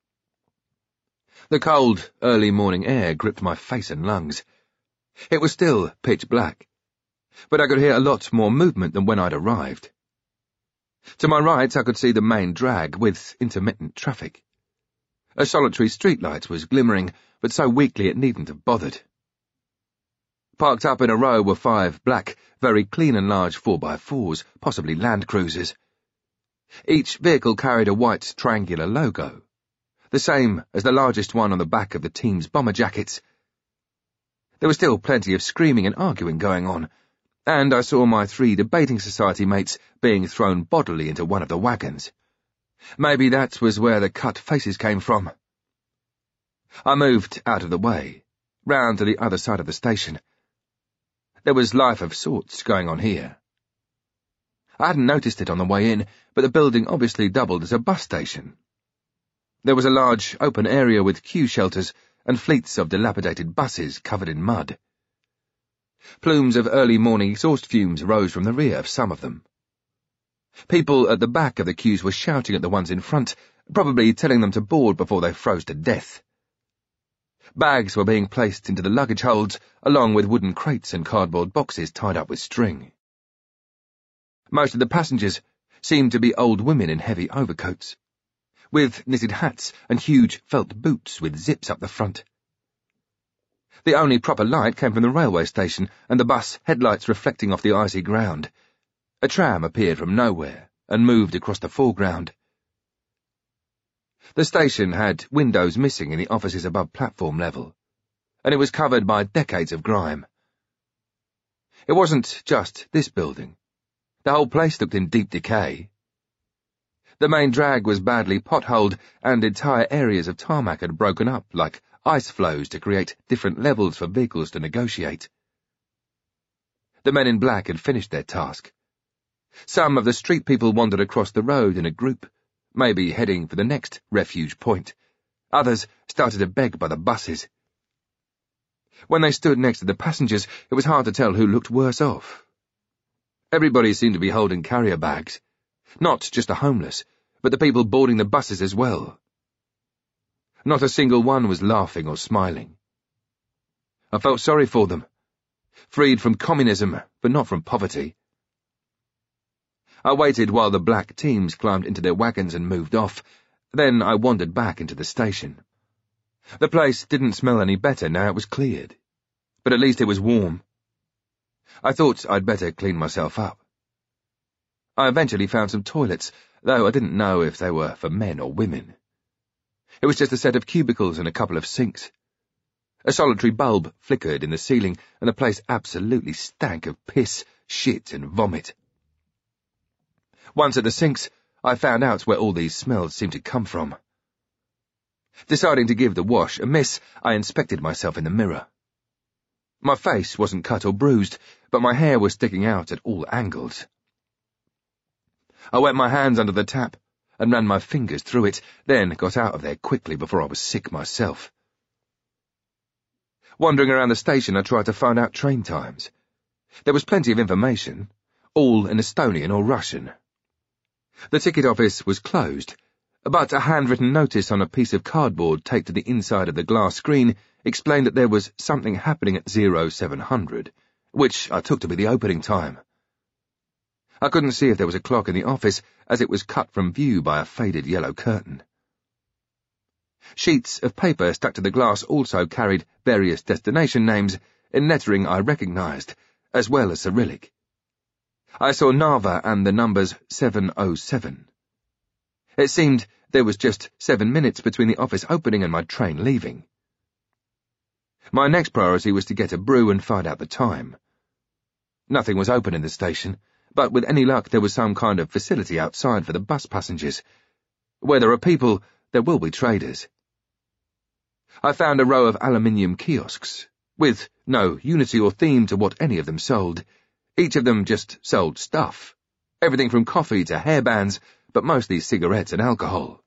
The cold, early morning air gripped my face and lungs. It was still pitch black, but I could hear a lot more movement than when I'd arrived. To my right, I could see the main drag with intermittent traffic. A solitary streetlight was glimmering, but so weakly it needn't have bothered. Parked up in a row were five black, very clean and large four by fours, possibly Land Cruisers. Each vehicle carried a white triangular logo, the same as the largest one on the back of the team's bomber jackets. There was still plenty of screaming and arguing going on, and I saw my three debating society mates being thrown bodily into one of the wagons. Maybe that was where the cut faces came from. I moved out of the way, round to the other side of the station. There was life of sorts going on here. I hadn't noticed it on the way in, but the building obviously doubled as a bus station. There was a large open area with queue shelters and fleets of dilapidated buses covered in mud. Plumes of early morning exhaust fumes rose from the rear of some of them. People at the back of the queues were shouting at the ones in front, probably telling them to board before they froze to death. Bags were being placed into the luggage holds, along with wooden crates and cardboard boxes tied up with string. Most of the passengers seemed to be old women in heavy overcoats, with knitted hats and huge felt boots with zips up the front. The only proper light came from the railway station and the bus headlights reflecting off the icy ground. A tram appeared from nowhere and moved across the foreground. The station had windows missing in the offices above platform level, and it was covered by decades of grime. It wasn't just this building. The whole place looked in deep decay. The main drag was badly potholed, and entire areas of tarmac had broken up like ice flows to create different levels for vehicles to negotiate. The men in black had finished their task. Some of the street people wandered across the road in a group, maybe heading for the next refuge point. Others started to beg by the buses. When they stood next to the passengers, it was hard to tell who looked worse off. Everybody seemed to be holding carrier bags, not just the homeless, but the people boarding the buses as well. Not a single one was laughing or smiling. I felt sorry for them, freed from communism, but not from poverty. I waited while the black teams climbed into their wagons and moved off. Then I wandered back into the station. The place didn't smell any better now it was cleared, but at least it was warm. I thought I'd better clean myself up. I eventually found some toilets, though I didn't know if they were for men or women. It was just a set of cubicles and a couple of sinks. A solitary bulb flickered in the ceiling, and the place absolutely stank of piss, shit, and vomit. Once at the sinks, I found out where all these smells seemed to come from. Deciding to give the wash a miss, I inspected myself in the mirror. My face wasn't cut or bruised, but my hair was sticking out at all angles. I wet my hands under the tap and ran my fingers through it, then got out of there quickly before I was sick myself. Wandering around the station, I tried to find out train times. There was plenty of information, all in Estonian or Russian. The ticket office was closed, but a handwritten notice on a piece of cardboard taped to the inside of the glass screen explained that there was something happening at zero seven hundred, which I took to be the opening time. I couldn't see if there was a clock in the office, as it was cut from view by a faded yellow curtain. Sheets of paper stuck to the glass also carried various destination names in lettering I recognized, as well as Cyrillic. I saw Narva and the numbers seven oh seven. It seemed there was just seven minutes between the office opening and my train leaving. My next priority was to get a brew and find out the time. Nothing was open in the station, but with any luck there was some kind of facility outside for the bus passengers. Where there are people, there will be traders. I found a row of aluminium kiosks, with no unity or theme to what any of them sold. Each of them just sold stuff. Everything from coffee to hairbands, but mostly cigarettes and alcohol.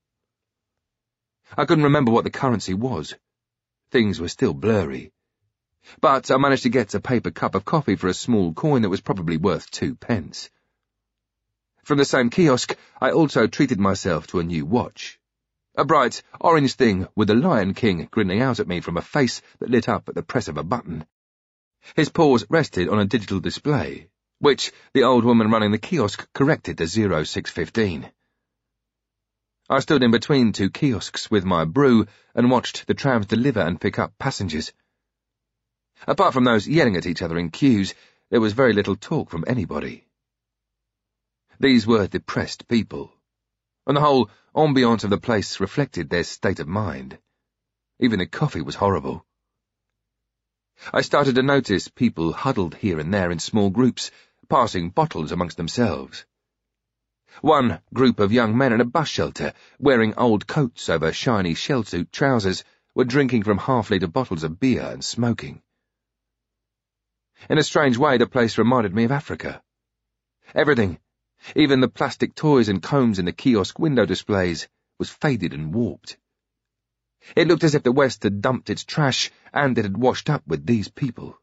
I couldn't remember what the currency was. Things were still blurry. But I managed to get a paper cup of coffee for a small coin that was probably worth two pence. From the same kiosk, I also treated myself to a new watch. A bright, orange thing with the Lion King grinning out at me from a face that lit up at the press of a button. His paws rested on a digital display, which the old woman running the kiosk corrected to zero six fifteen. I stood in between two kiosks with my brew and watched the trams deliver and pick up passengers. Apart from those yelling at each other in queues, there was very little talk from anybody. These were depressed people, and the whole ambiance of the place reflected their state of mind. Even the coffee was horrible. I started to notice people huddled here and there in small groups, passing bottles amongst themselves. One group of young men in a bus shelter, wearing old coats over shiny shell-suit trousers, were drinking from half-litre bottles of beer and smoking. In a strange way, the place reminded me of Africa. Everything, even the plastic toys and combs in the kiosk window displays, was faded and warped. It looked as if the West had dumped its trash and it had washed up with these people.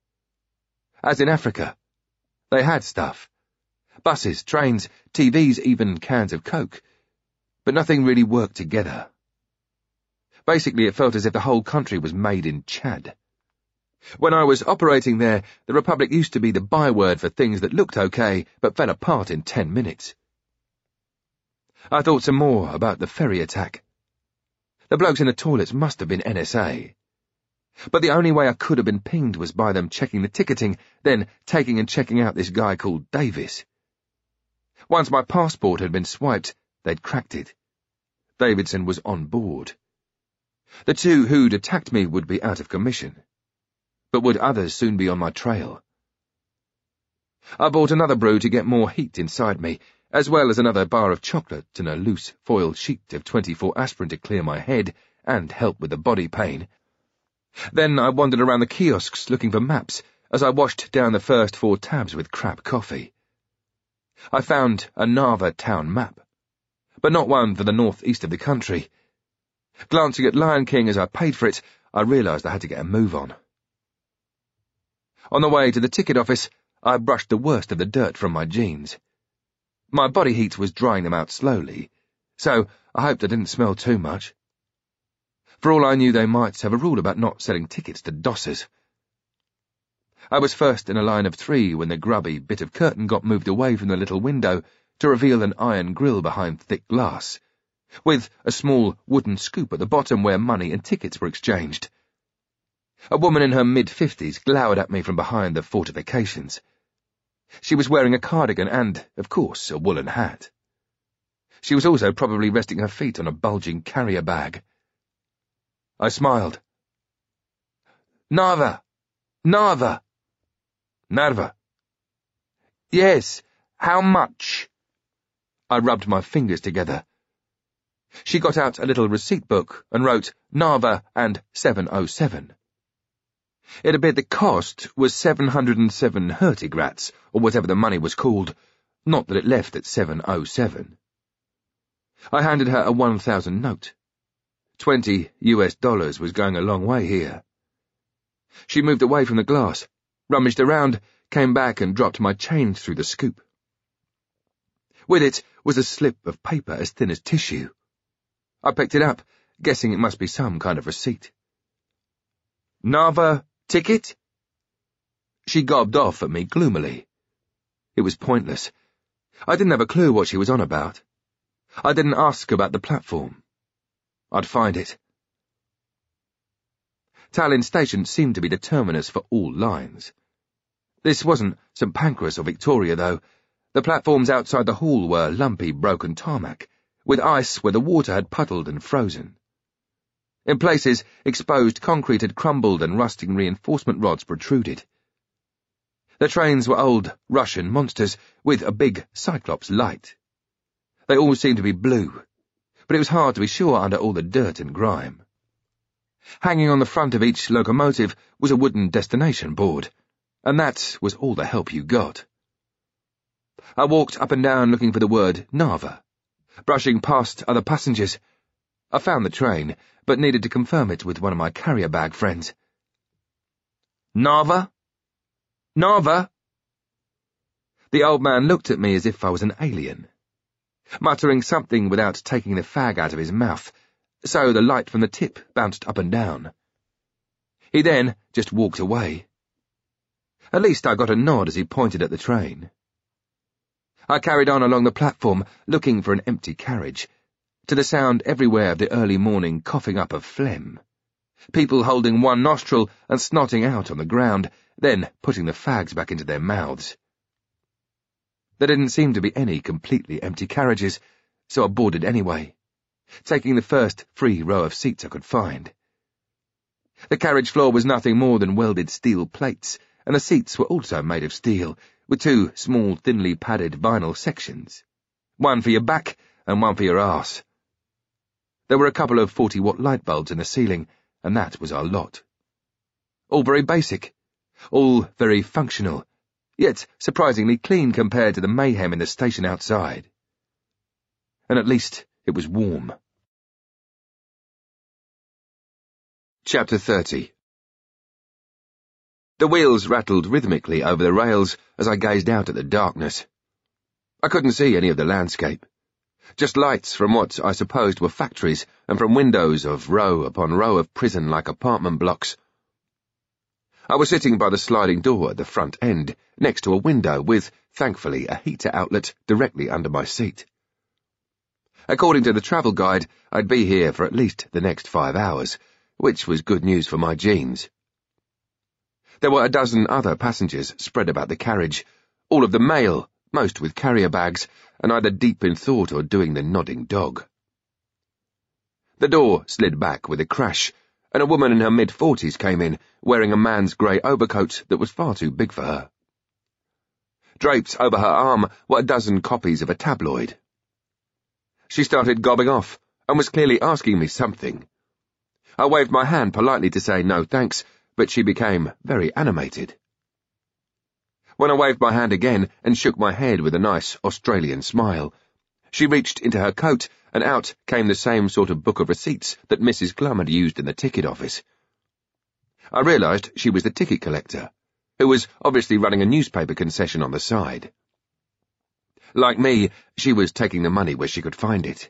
As in Africa, they had stuff. Buses, trains, T Vs, even cans of Coke. But nothing really worked together. Basically, it felt as if the whole country was made in Chad. When I was operating there, the Republic used to be the byword for things that looked okay, but fell apart in ten minutes. I thought some more about the ferry attack. The blokes in the toilets must have been N S A. But the only way I could have been pinged was by them checking the ticketing, then taking and checking out this guy called Davis. Once my passport had been swiped, they'd cracked it. Davidson was on board. The two who'd attacked me would be out of commission. But would others soon be on my trail? I bought another brew to get more heat inside me, as well as another bar of chocolate and a loose foil sheet of twenty-four aspirin to clear my head and help with the body pain. Then I wandered around the kiosks looking for maps as I washed down the first four tabs with crap coffee. I found a Narva town map, but not one for the northeast of the country. Glancing at Lion King as I paid for it, I realised I had to get a move on. On the way to the ticket office, I brushed the worst of the dirt from my jeans. My body heat was drying them out slowly, so I hoped I didn't smell too much. For all I knew, they might have a rule about not selling tickets to dossers. I was first in a line of three when the grubby bit of curtain got moved away from the little window to reveal an iron grill behind thick glass, with a small wooden scoop at the bottom where money and tickets were exchanged. A woman in her mid-fifties glowered at me from behind the fortifications. She was wearing a cardigan and, of course, a woolen hat. She was also probably resting her feet on a bulging carrier bag. I smiled. Narva! Narva! Narva. Yes, how much? I rubbed my fingers together. She got out a little receipt book and wrote Narva and seven oh seven. It appeared the cost was seven hundred and seven hertigrats, or whatever the money was called, not that it left at seven oh seven. I handed her a one thousand note. Twenty U S dollars was going a long way here. She moved away from the glass, rummaged around, came back and dropped my change through the scoop. With it was a slip of paper as thin as tissue. I picked it up, guessing it must be some kind of receipt. Narva ticket? She gobbed off at me gloomily. It was pointless. I didn't have a clue what she was on about. I didn't ask about the platform. I'd find it. Tallinn Station seemed to be the terminus for all lines. This wasn't St Pancras or Victoria, though. The platforms outside the hall were lumpy, broken tarmac, with ice where the water had puddled and frozen. In places, exposed concrete had crumbled and rusting reinforcement rods protruded. The trains were old Russian monsters with a big Cyclops light. They all seemed to be blue, but it was hard to be sure under all the dirt and grime. Hanging on the front of each locomotive was a wooden destination board, and that was all the help you got. I walked up and down looking for the word Narva, brushing past other passengers. I found the train, but needed to confirm it with one of my carrier bag friends. Narva? Narva? The old man looked at me as if I was an alien, muttering something without taking the fag out of his mouth, so the light from the tip bounced up and down. He then just walked away. At least I got a nod as he pointed at the train. I carried on along the platform, looking for an empty carriage, to the sound everywhere of the early morning coughing up of phlegm, people holding one nostril and snotting out on the ground, then putting the fags back into their mouths. There didn't seem to be any completely empty carriages, so I boarded anyway, taking the first free row of seats I could find. The carriage floor was nothing more than welded steel plates, and the seats were also made of steel, with two small, thinly padded vinyl sections, one for your back and one for your arse. There were a couple of forty-watt light bulbs in the ceiling, and that was our lot. All very basic, all very functional, yet surprisingly clean compared to the mayhem in the station outside. And at least it was warm. Chapter thirty. The wheels rattled rhythmically over the rails as I gazed out at the darkness. I couldn't see any of the landscape, just lights from what I supposed were factories and from windows of row upon row of prison-like apartment blocks. I was sitting by the sliding door at the front end, next to a window with, thankfully, a heater outlet directly under my seat. According to the travel guide, I'd be here for at least the next five hours, which was good news for my jeans. There were a dozen other passengers spread about the carriage, all of them male, most with carrier bags, and either deep in thought or doing the nodding dog. The door slid back with a crash, and a woman in her mid-forties came in, wearing a man's grey overcoat that was far too big for her. Draped over her arm were a dozen copies of a tabloid. She started gobbing off, and was clearly asking me something. I waved my hand politely to say no thanks, but she became very animated. When I waved my hand again and shook my head with a nice Australian smile, she reached into her coat, and out came the same sort of book of receipts that Missus Glum had used in the ticket office. I realised she was the ticket collector, who was obviously running a newspaper concession on the side. Like me, she was taking the money where she could find it.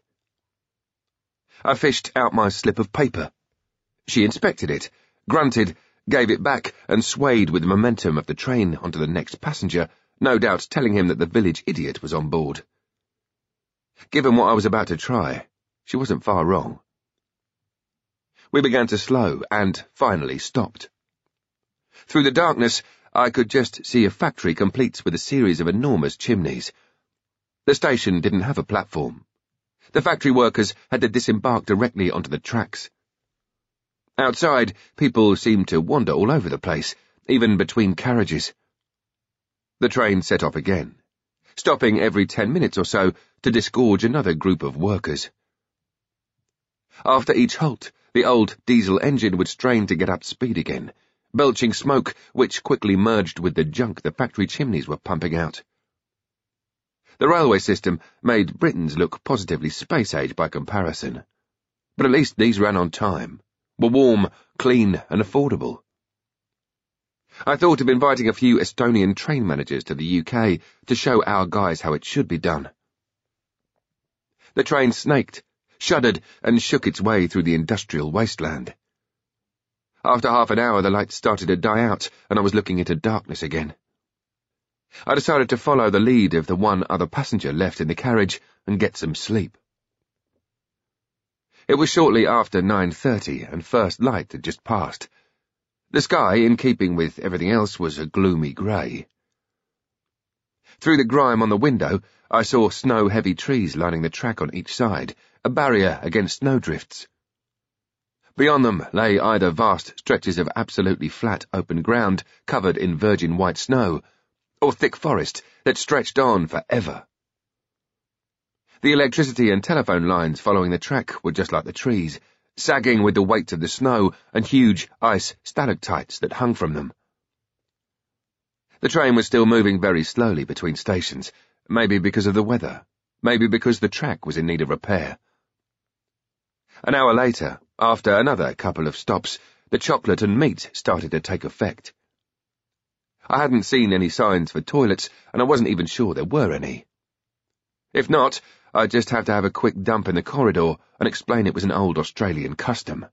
I fished out my slip of paper. She inspected it, grunted, gave it back, and swayed with the momentum of the train onto the next passenger, no doubt telling him that the village idiot was on board. Given what I was about to try, she wasn't far wrong. We began to slow, and finally stopped. Through the darkness, I could just see a factory complete with a series of enormous chimneys. The station didn't have a platform. The factory workers had to disembark directly onto the tracks. Outside, people seemed to wander all over the place, even between carriages. The train set off again, stopping every ten minutes or so to disgorge another group of workers. After each halt, the old diesel engine would strain to get up speed again, belching smoke which quickly merged with the junk the factory chimneys were pumping out. The railway system made Britons look positively space-age by comparison, but at least these ran on time, were warm, clean, and affordable. I thought of inviting a few Estonian train managers to the U K to show our guys how it should be done. The train snaked, shuddered, and shook its way through the industrial wasteland. After half an hour, the lights started to die out, and I was looking into darkness again. I decided to follow the lead of the one other passenger left in the carriage and get some sleep. It was shortly after nine thirty, and first light had just passed. The sky, in keeping with everything else, was a gloomy grey. Through the grime on the window, I saw snow-heavy trees lining the track on each side, a barrier against snowdrifts. Beyond them lay either vast stretches of absolutely flat open ground covered in virgin white snow, or thick forest that stretched on forever. The electricity and telephone lines following the track were just like the trees, sagging with the weight of the snow and huge ice stalactites that hung from them. The train was still moving very slowly between stations, maybe because of the weather, maybe because the track was in need of repair. An hour later, after another couple of stops, the chocolate and meat started to take effect. I hadn't seen any signs for toilets, and I wasn't even sure there were any. If not, I'd just have to have a quick dump in the corridor and explain it was an old Australian custom.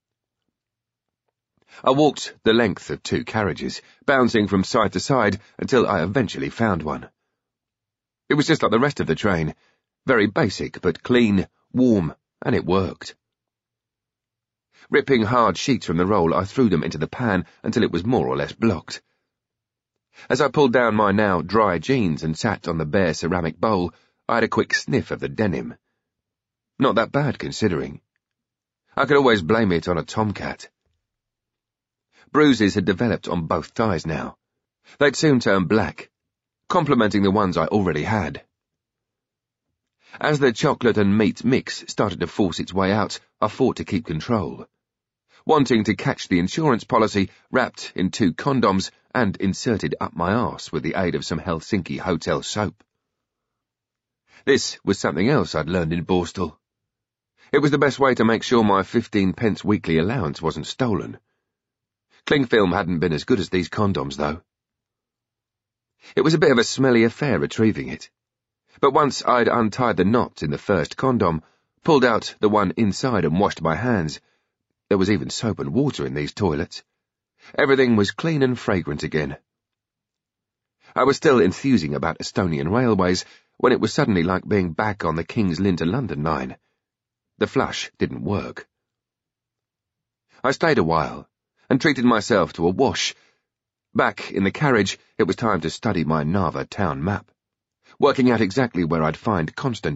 I walked the length of two carriages, bouncing from side to side until I eventually found one. It was just like the rest of the train, very basic but clean, warm, and it worked. Ripping hard sheets from the roll, I threw them into the pan until it was more or less blocked. As I pulled down my now dry jeans and sat on the bare ceramic bowl, I had a quick sniff of the denim. Not that bad, considering. I could always blame it on a tomcat. Bruises had developed on both thighs now. They'd soon turn black, complementing the ones I already had. As the chocolate and meat mix started to force its way out, I fought to keep control, wanting to catch the insurance policy wrapped in two condoms and inserted up my arse with the aid of some Helsinki hotel soap. This was something else I'd learned in Borstal. It was the best way to make sure my fifteen pence weekly allowance wasn't stolen. Cling film hadn't been as good as these condoms, though. It was a bit of a smelly affair retrieving it, but once I'd untied the knot in the first condom, pulled out the one inside and washed my hands, there was even soap and water in these toilets. Everything was clean and fragrant again. I was still enthusing about Estonian railways when it was suddenly like being back on the King's Lynn to London line. The flush didn't work. I stayed a while and treated myself to a wash. Back in the carriage, it was time to study my Narva town map, working out exactly where I'd find Constant